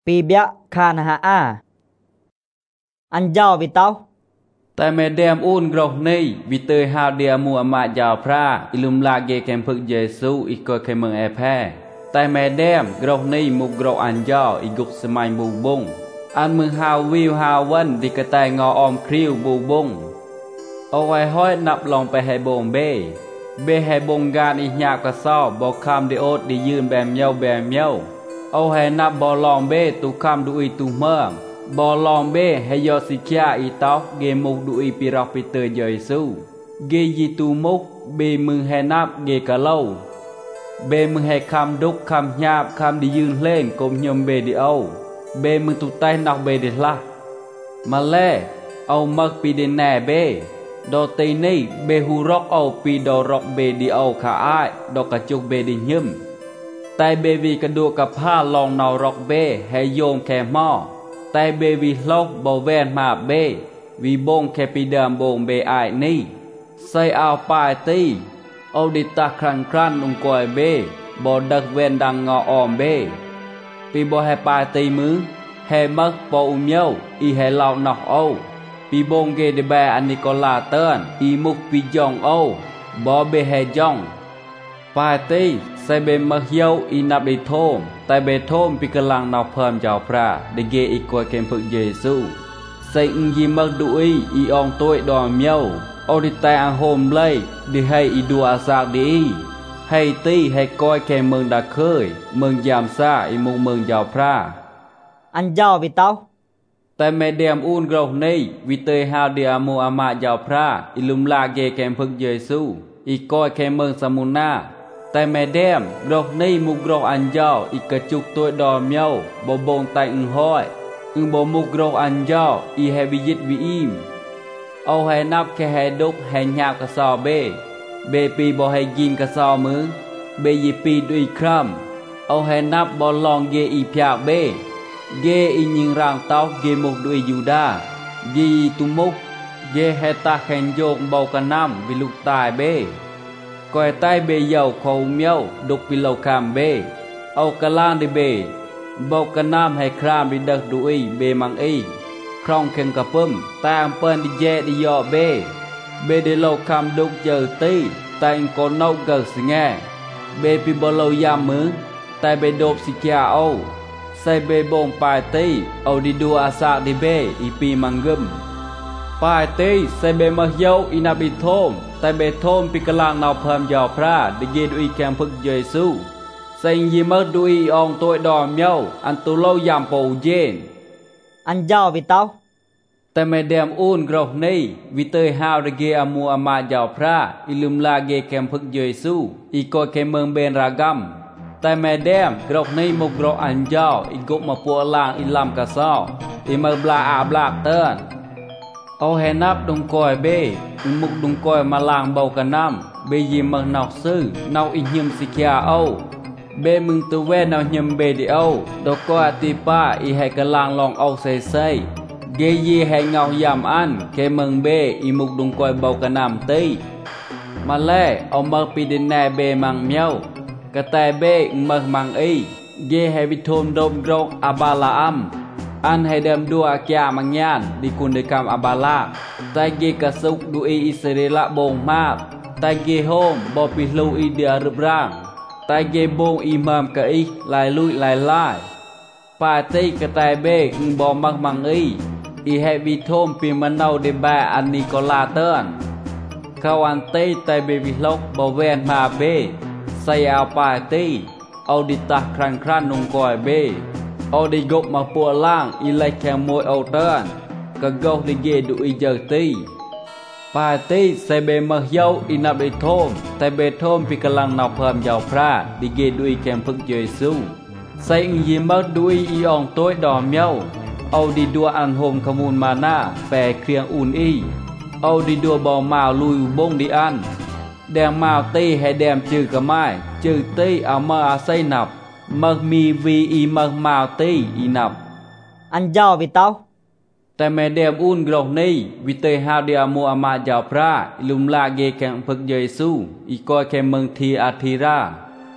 ปีเบียคานหาอาอันเจ้าวิเตาแต่แม่เดมอุ่นกรอกนี้วิเตยฮาวเดียมัวมาจาวพระอิลุมลาเกแคมพึกเยซูอีกก็เคเมืองแอแพ้แต่แม่เดมกรอกนี้มุกกรอกอันเจ้าอีกุกสมัยบูบงอันมึงฮาววิวฮาววันดิกระแตงออมคริวบูบงเอาไว้ห้อยนับลองไปให้บงเบให้บงการอีหยาบกระซอบบอกคำดิโอดดิยืนแบมเย้าเอาให้นับบอลองเบตุคำดูอีตุเมืองบอลองเบให้ยอสิกาอีตอกเกมุกดูอีปีรอกปีเตยเยซูเกยีตูมุกเบมึงให้นับเกกะเล่าเบมึงให้คำดุกคำหยาบคำดิยืนเล่นกลมยมเบดิเอาเบมึงตุไตนอกเบดิละมาเล่เอามักปีเดนแน่เบดอเตนี่เบหูรอกเอาปีดอรอกเบดิเอาขาอ้ายดอกกระจุกเบดิยิมแต่เบวีกระดูกกับผ้าลองนาวรอกเบให้โยมแค่หม้อแต่เบวีลกบอแวนมาเบวีบงแค่ปีเดิมบงเบไอนี่ใส่เอาปลายตีเอาดิตาครันครันลงกอยเบบอดักเวนดังงออมเบปีบอให้ปลายตีมือให้มักปออุ้มเย้าอีให้เหล่านอกเอาปีบงเกเดแบอันนิโคลาเติร์นอีมุกปีจองเอาบอเบให้จองปลายตีใส่เบมักเย้าอีนับไอโทมแต่เบโทมปีกำลังนอกเพิ่มเจ้าพระเดเกอีกวยเกมพึกเยซูใส่อิงยิมักดุยอีอองตัวดอมเย้าเอาดิแต่อังโฮมเลยดิให้อีดัวอาซากดีให้ตีให้ก้อยแค่เมืองดาเคยเมืองยามซาอีมุงเมืองเจ้าพระอันเจ้าวิเตาแต่แม่เดียมอุ่นกรอกนี้วิเตยฮาวเดียมัวอามาเจ้าพระอิลุมลาเกแกมพึกเยซูอีก้อยแค่เมืองสมุนาแต่แม่เดมกรอกนี้มุกกรอกอันเจ้าอีกระจุกตัวดอมเย้าบบงไตอึงห้อยบมุกกรอกอันเจ้าอีให้วิยิตวิอิมเอาให้นับแค่ให้ดุกให้หยาบกระซอเบปีบ่ให้กินกระซอมือเบยีปีด้วยครัมเอาให้นับบอลองเยอีพยาเบเยอียิงร่างเต้าเกมุกด้วยยูดาเยอีตุมุกเยให้ตาแข่งโยกเบากันน้ำวิลุกตายเบก้อยใต้เบยาวเขาเมียวดุกปิโลคามเบเอากะลางดิเบบอกกันน้ำให้ครามดิดักดุยเบมังอีครองเข่งกระปุ่มตามเปิ้นดิเจดิยอเบดิโลคามดุกเจอตีแต่งกอนนกเกิดสิงแงเบปิบโลยามมือแต่เบโดบสิกาเอาใส่เบบงปลายตีเอาดิดูอาซาดิเบอีปีมังกึมปลายตีใส่เบมาเยาอินาบิโทมแต่เบโทมปีกลางนาวเพิ่มยาวพระดิเกดุยแคมพึกเยซูใส่ยิมักดุยอองตัวดอมเยาอันตุโลยามโปเยนอันเจ้าวิเตาแต่แม่เดมอุ่นกรอกนี้วิเตยฮาวดิเกอามัวอามาเจ้าพระอิลุมลาเกแคมพึกเยซูอีกอเคเมืองเบนรากัมแต่แม่เดมกรอกนี้มุกกรอกอันเจ้าอีกกมาปัวลางอิลามกะซออีเมืองบลาอาบลากเติร์นเอาให้นับดงกอยเบมุกดงกอยมาลางเบากันน้ำเบยิมมังนอกซื้อนอกอิหิมสิกยาเอาเบมึงตัวเวนเอาหิมเบดิเอาดอกก็อติป้าอีให้กะลางลองเอาใส่เกยีให้เงายามอันเคเมืองเบอีมุกดงกอยเบากันน้ำตีมาแล่เอามาปีดินแน่เบมังเมียวกะแต่เบมังมังอีเยให้วิโทมดมกรอกอาบาลาอัมอันให้เดิมดูอาเกียมังยานดิคุณเดคำอาบาลาแต่เกกสุกดูอิสราเอลบงมากแต่เกโฮมบอปิลูอีเดียรูปร่างแต่เกบงอิมามกะอีลายลุยลายลายปาติกะแต่เบกบอมักมังอีให้วิโทมปีมันเอาเดบาอันนิโคลาเติร์นเขาอันเตแต่เบวิลกบอเวนมาเบใส่เอาปาติเอาดิตาครันครันนงกอยเบเอาดิกบมาปัวล่างอีไลแคมมวยเอาเติร์นกะกอดิเกดูอีเจอตีปาติใส่เบมาเย้าอินับไอโทมแต่เบโทมปีกำลังนอกเพิ่มยาวพระดิเกดูอีแคมพึกเยซูใส่อิงยิมักดูอีอองตัวดอมเย้าเอาดิดัวอันโฮมขมูลมาหน้าแปรเครียงอุ่นอีเอาดิดัวบอมาวลุยบงดิอันแดงมาวตีให้แดมจือกระไม้จือตีเอามาอาศัยนับมักมีวีอีมักมาวตีอีนับอันเจ้าวิเตาแต่แม่เดมอุ่นกรอกนี้วิเตยฮาวเดียมัวอามาเจ้าพระอิลุมลาเกแข่งพึกเยซูอีกอยแค่เมืองทีอาทีรา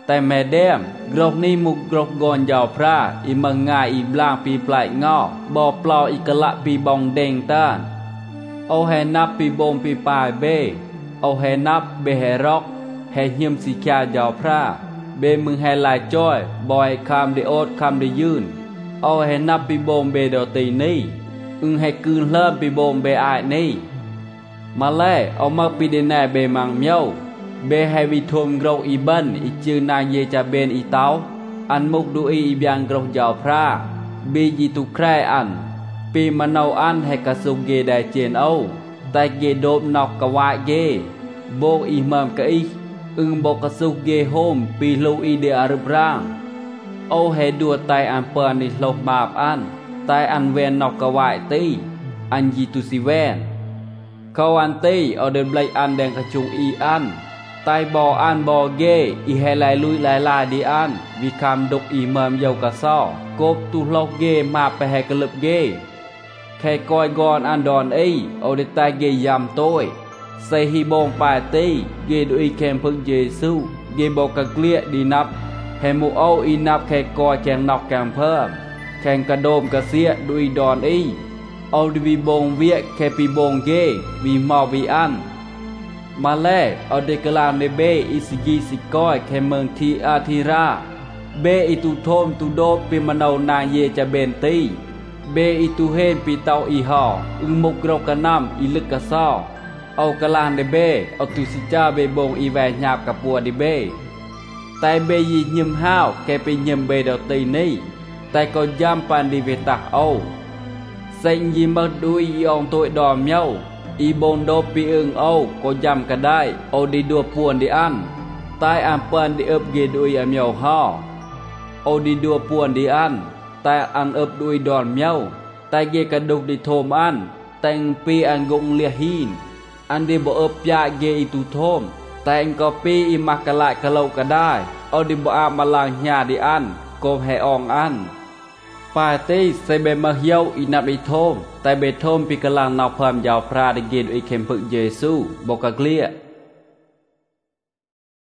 แต่แม่แดมกรกนี้มุกกรกกอนยาวพระอีมังงาอีบลางปีปลายงอบ่อเปล่าอีกละปีบองเด้งต้านเอาแหนับปีบงปีปลายเบเอาแหนับเบแหรอกแหเหียมสีขายาวพระเบมึงแหลายจ้อยบ่อยคำได้โอดคำได้ยืนเอาแหนับปีบงเบดอตีนี้อึงให้คืนเริ่มปีบงเบอายนี้มาแล่เอามาปีเดนแน่เบมังเมียวเบให้วิทมกรกอีบันอีจือนางเยจะเบนอีเตาอันมุกดูอีบยังกรกยาวพระเบยีตุแคร่อันปีมันเอาอันให้กระสุกเกได้เจนเอาแต่เกโดบนอกกะวะเกโบกอีมัมกะอีอึงบอกกระสุกเกโฮมปีลูอีเดอารุบร่างเอาให้ดัวไตอันเปินในโลกมาบอันไตอันเวนนอกกะวะตีอันยีตุสิเวนเขาอันตีเอาเดินไบอันแดงกระจุงอีอันไตบออันบอเกอีเฮลายลุยลายลาดีอันวิคำดกอีเมิมเยาวกะซ้อกบตุลอกเกมาไปให้กระลึบเกแค่กอยกอนอันดอนอีเอาเดตายเกยำโต้ยใส่ฮีบงปาตีเกดุอีแคมพึงเยซูเกบอกกะเกลียดีนับแฮมูเอาอีนับแค่กอยแข่งนอกแข่งเพิ่มแข่งกระโดมกระเสียดุอีดอนอีเอาดีวีบงเวียแค่ปีบงเกวีมอวีอันมาแล่เอาเดกลามในเบอิสกีสิก้อยแค่เมืองทีอาทีราเบอิตุโทมตุโดปีมะนาวนางเยจะเบนตีเบอิตุเฮนปีเตาอีหออึงมุกรกกะน้ำอีลึกกะซ้อเอากะลานในเบเอาตุสิจ้าเบบงอีแวหยาบกับปัวดิเบแต่เบยียิมห้าวแค่ไปยิมเบเดาตีนี่แต่ก็ย่ำปันดิเวตักเอาเซ็งยิมมาดูอีอองตัวดอมเย้าอีบงโดปีอึงเอาก็ยำกันได้เอาดีดัวปวนดีอันใต้อันเปินดีเอิบเกดุยอันเมียวห่อเอาดีดัวปวนดีอันแต่อันเอิบดุยดอนเมียวแต่เกกระดุกดีโทมอันแต่งปีอันกงเลียหินอันดีบ่เอิบยาเกอีตุโทมแต่งก็ปีอีมักกะละกะเลาก็ได้เอาดีบ่อามาลางญาดีอันโกมให้อองอันปาเต้ใส่เบมาเฮียวอีนับอีโทมแต่เบโทมปีกำลังนอกความยาวพระได้เกณฑ์ไอเข็มพึกเยซูบอกกะเกลีย